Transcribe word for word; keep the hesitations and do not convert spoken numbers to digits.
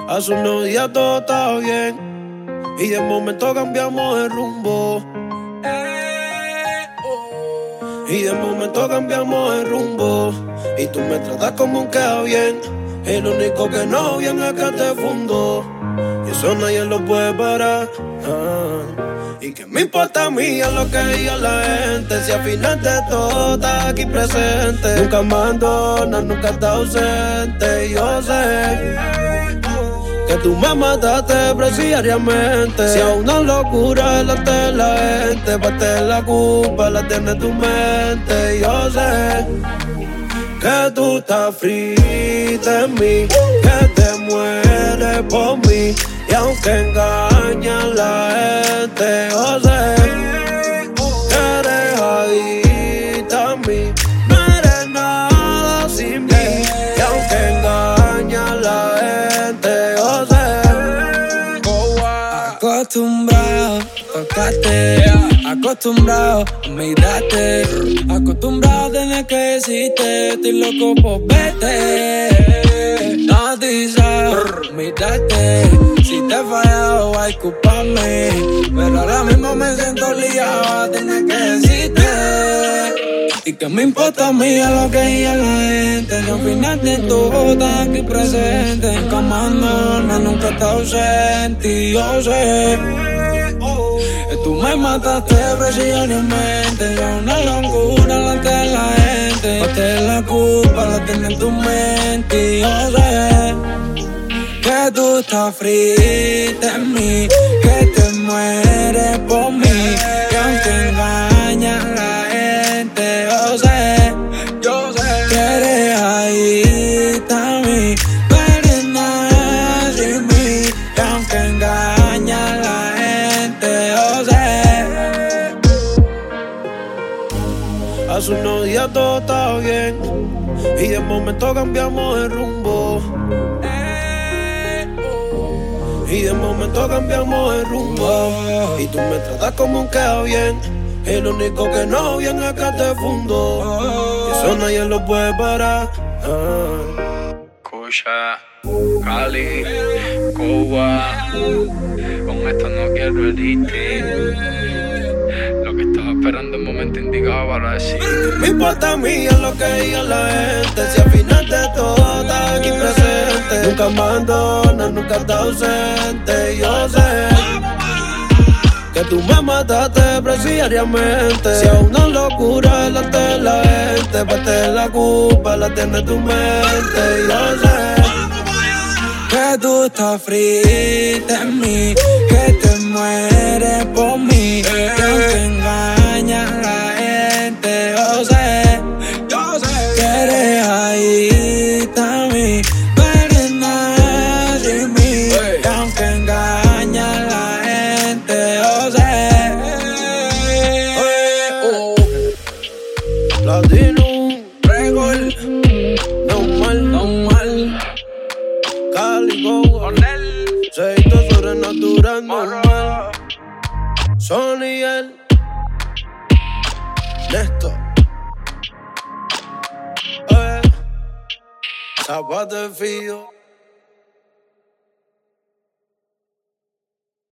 Hace unos días todo estaba bien y de momento cambiamos de rumbo. Y de momento cambiamos de rumbo. Y tú me tratas como un queda bien. Y lo único que no viene es que te fundo. Y eso nadie lo puede parar. Ah. Y que me importa a mí a lo que diga la gente. Si al final de todo estás aquí presente. Nunca me abandonas, nunca estás ausente. Y yo sé que tú me mataste precisamente. Si a una locura delante de la gente, parte de la culpa la tiene tu mente. Y yo sé que tú estás frita en mí, que te mueres por mí. Y aunque engañan la gente, yo sé que eres adicta a mí. No eres nada sin mí. Y aunque engañan la gente, yo sé. Acostumbrado a tocarte, acostumbrado a mirarte, acostumbrado a tener que decirte estoy loco por verte. No dices, mirarte, si te he fallado hay culparme, pero ahora mismo me siento liado a tener que decirte. Y que me importa a mí a lo que diga la gente. Si al final de todo estás aquí presente. Nunca me abandonas, nunca estás ausente. Y yo sé que tú me mataste precisamente. Ya una locura delante de la gente. Parte de la culpa la tienes en tu mente. Y yo sé que tú estás frita en mí, que te mueres por mí. Que aunque engañas la gente, yo sé, yo sé que eres adicta a mí. No eres nada sin mí. Que aunque engañas la gente, yo sé. Hace unos días todo estaba bien y de momento cambiamos de rumbo. Y de momento cambiamos de rumbo. Y tú me tratas como un queda bien. Y lo único que no viene es que te fundo. Y eso nadie lo puede parar. Ah. Escucha, Cali, Cuba. Con esto no quiero herirte. Lo que estaba esperando el momento indicado para decir. Me importa a mí a lo que diga la gente. Si al final de todo estás aquí presente. Nunca me abandonas, nunca estás ausente. Y yo sé que tú me mataste precisamente. Si a una locura delante de la gente, parte de la culpa la tiene tu mente. Y yo sé que tú estás frita en mí, que te mueres por mí. Que aunque engañas la gente, yo sé, yo sé que eres adicta a mí. No eres nada sin mí. Que aunque engañas la gente, yo sé. Platinum Record, normal, normal. Cali, Cuba, Seito sobrenatural, normal. Sony, el Néstor. Eh, Zapata de Fío.